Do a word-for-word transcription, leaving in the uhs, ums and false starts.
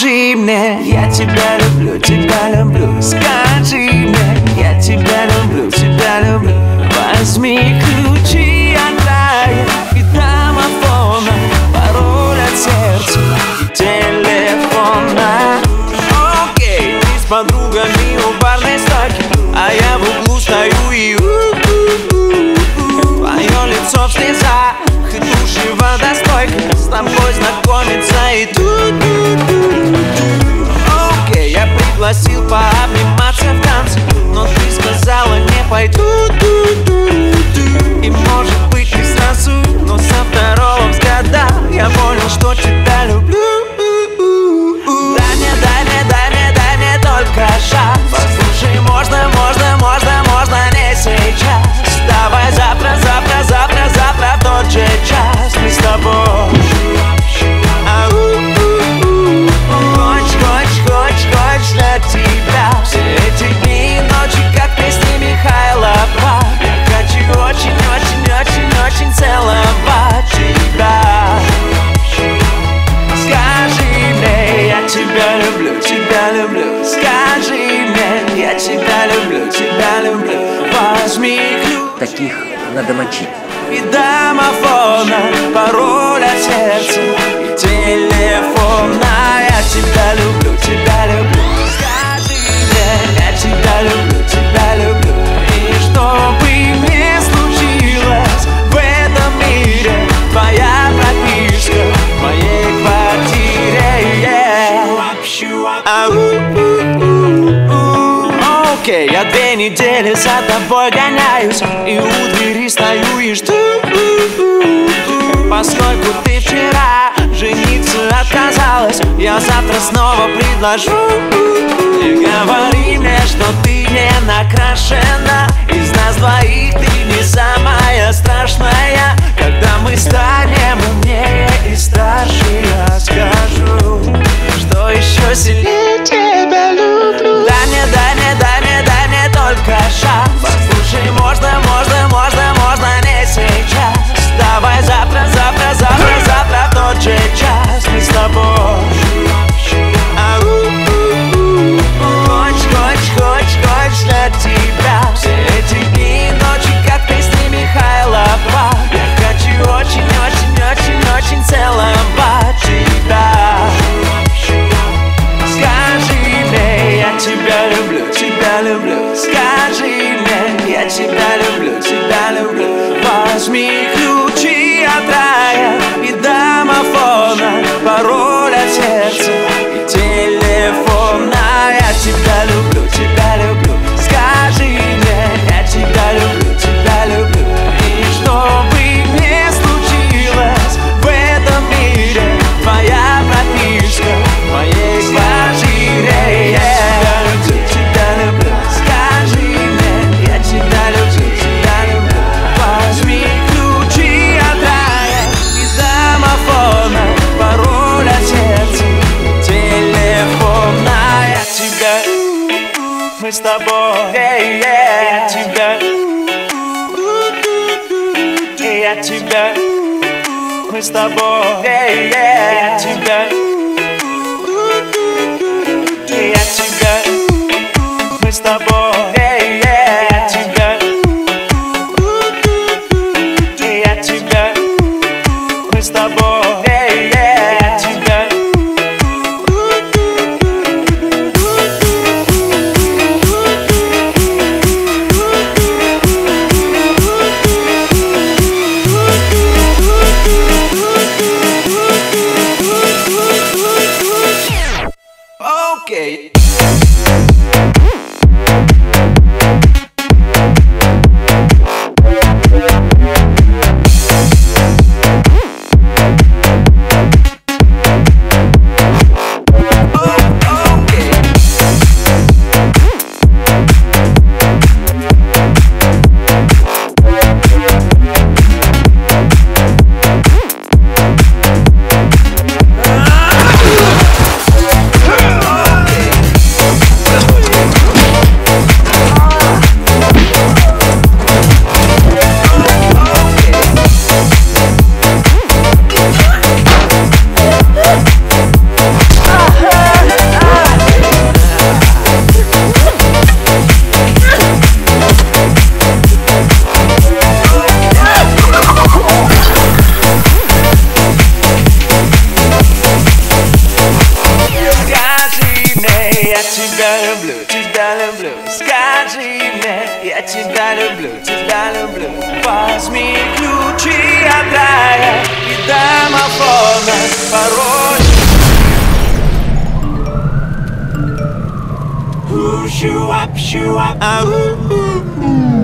Скажи мне, я тебя люблю, тебя люблю. Скажи мне, я тебя люблю, тебя люблю. Возьми ключи от рая и домофона, пароль от сердца и телефона. Окей, ты с подругами у барной стойки, а я в углу стою и у-у-у-у. Твое лицо в слезах и души водостойка, с тобой знакомиться и ту-ту-ту-ту. Окей, я пригласил пообниматься в танце, но ты сказала не пойду. И может быть не сразу, но со второго взгляда я понял, что тебя люблю. Дай мне, дай мне, дай мне, дай мне только шаг. Послушай, можно, можно, можно, можно не сейчас. Давай завтра, завтра, завтра, завтра в тот же час мы с тобой. Хочешь, хочешь, хочешь, хочешь для тебя все эти дни и ночи, как песни Михайлова. Я хочу очень, очень, очень, очень целовать тебя. Скажи мне, я тебя люблю, тебя люблю. Скажи мне, я тебя люблю, тебя люблю. Возьми ключ. Таких надо мочить. И домофона, пароль от сердца и телефона. Я тебя люблю, тебя люблю. Скажи мне, я тебя люблю, тебя люблю. И что бы ни случилось в этом мире, твоя прописка в моей квартире, yeah. Окей, я две недели за тобой гоняюсь и у двери стою и жду. Поскольку ты вчера жениться отказалась, я завтра снова предложу. Не говори мне, что ты не накрашена. Из нас двоих ты не самая страшная. Когда мы станем умнее и старше, я скажу, что еще сильнее тебя люблю. Дай мне, дай мне, дай мне, дай мне только шаг. Послушай, можно, можно, можно, можно не сейчас. Давай завтра, завтра, завтра, завтра в тот же час мы с тобой. Хочешь, хочешь, хочешь, хочешь для тебя все эти дни и ночи, как песни Михайлова. Я хочу очень, очень, очень, очень целовать тебя. Скажи мне, я тебя люблю, тебя люблю. Скажи мне, я тебя люблю, тебя люблю. Возьми ключи от рая и домофона, пароль от сердца и телефона. Я тебя люблю, тебя люблю. Скажи мне, я тебя люблю, тебя люблю. И что бы ни случилось в этом мире, твоя прописка в моей квартире, yeah. Тебя люблю, скажи мне, я тебя люблю, тебя люблю. Возьми ключи от рая и домофона, пароль от сердца, телефона. Я тебя, мы с тобой, yeah, yeah. Я тебя, я тебя, мы с тобой, yeah, yeah. Я тебя, я тебя, мы с тобой, yeah, yeah. Я тебя, я тебя, мы с тобой, yeah, yeah. Я тебя. люблю, тебя люблю. Возьми ключи от рая и домофона, пароль. Push you up, you up, ah, ooh, ooh, ooh.